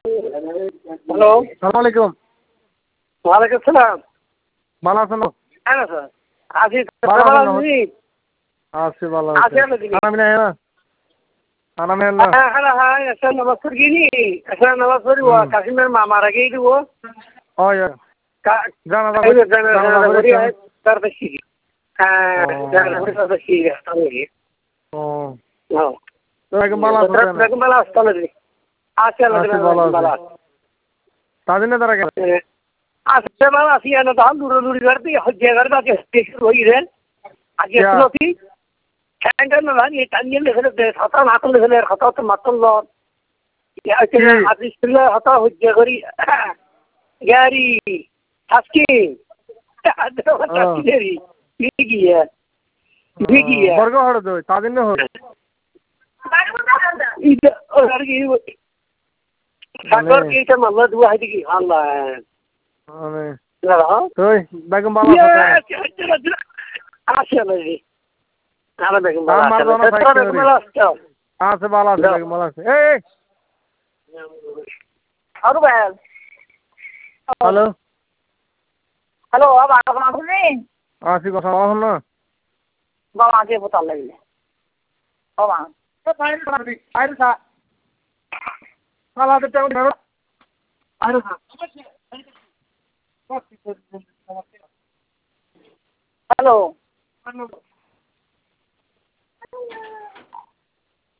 Hello, সালাম আলাইকুম। ওয়ালাইকুম সালাম। ভালো আছেন? কেন স্যার? আছি, ভালো ভালো আছেন? আছি। আছি ভালো আছি আছি। আলো দিদি। খানা পিনা হলো? খানা পিনা হলো? হ্যাঁ, ऐसा नमाज पढ़ गई नहीं, ऐसा नमाज पढ़ी हुआ काशी में मारा गई थी वो। ওই জানাজা জানাজা করি করেছেন? তার বেশি। হ্যাঁ, জানাজা করি তার বেশি। ও হ্যাঁ। বেগম ভালো আছে না? বেগম ভালো আছে তাহলে দিদি। আছি আলো আছি দিদি, ভালো ভালো আছে। আছে। তাদিনে তারা কেন? আজকে ভালো আছি না, তখন দূরে করতে হজ্জে করতে আজকে শুরু হয়ে গেলেন। আজকে শুরু কি? Kanka na lan yetanyen lehele hata nakal lehele hata to matol lo ya kena adistilla hata hujja gori gari aski adro taski deri bigi ya বর্গ হড় দই তাদিনে হড় ida orgi sakor ki ta malla dua hadi ki Allah মানে la তুই বেগম ভালো আছে না? asya lagi ala begum দাম bala মারদো না asya ফাইট begum করি। bala asya আছে ভালো আছে বেগম ভালো আছে। এই aru bhai hello hello ab aapna sunni আসি কথা বলা হল না? baba age botal lagile baba তো ফাইল করা দি আইরে সা সালাতে টাইম ধরো aru hello